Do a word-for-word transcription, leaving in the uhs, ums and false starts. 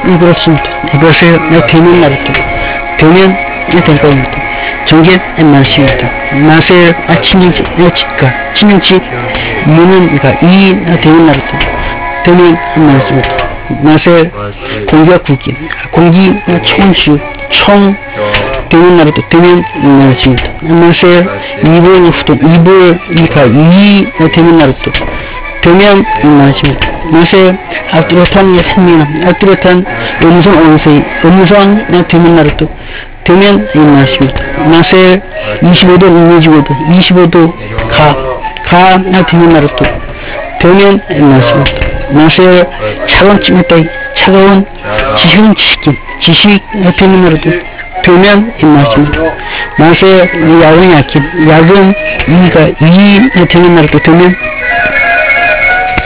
이그렇습니다. 이것을 되면 나루토 되면 될 겁니다. 정견 말씀입니다. 맛을 아 친정치 치가 친정치 이유는 그러니까 이 되면 나루토 되면 말씀입니다. 맛을 공기와 국기 공기 총주 총 되면 나루토 되면 말씀입니다. 맛을 이불 후돈 이불 그러니까 이 되면 나루토 되면 말씀입니다. 맛을 알뚜렷한 생명 알뚜렷한 음성 온세 음성 되면 나루토 되면 이 말씀입니다. 맛을 이십오 도 이십오 도 이십오 도 가, 가 되면 나루토 되면 이 말씀입니다. 맛을 차가운 찜했다 차가운 지식은 지식인 지식 되면 나루토 되면 이 말씀입니다. 맛을 약은 약인 약은 이가 이 되면 나루토 되면